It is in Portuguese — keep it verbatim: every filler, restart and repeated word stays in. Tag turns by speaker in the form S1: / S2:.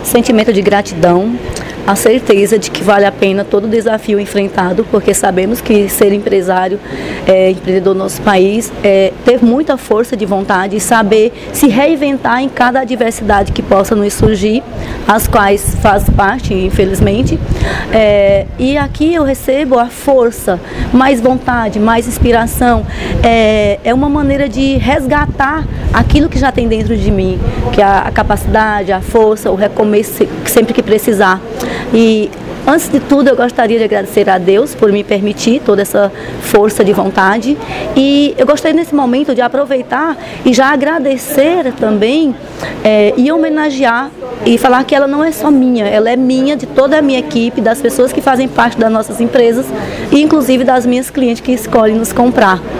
S1: sentimento de gratidão, a certeza de que vale a pena todo desafio enfrentado, porque sabemos que ser empresário, é, empreendedor no nosso país, é, ter muita força de vontade e saber se reinventar em cada adversidade que possa nos surgir, as quais faz parte, infelizmente. É, e aqui eu recebo a força, mais vontade, mais inspiração. É, é uma maneira de resgatar aquilo que já tem dentro de mim, que é a, a capacidade, a força, o recomeço sempre que precisar. E antes de tudo eu gostaria de agradecer a Deus por me permitir toda essa força de vontade, e eu gostaria nesse momento de aproveitar e já agradecer também é, e homenagear e falar que ela não é só minha, ela é minha, de toda a minha equipe, das pessoas que fazem parte das nossas empresas e inclusive das minhas clientes que escolhem nos comprar.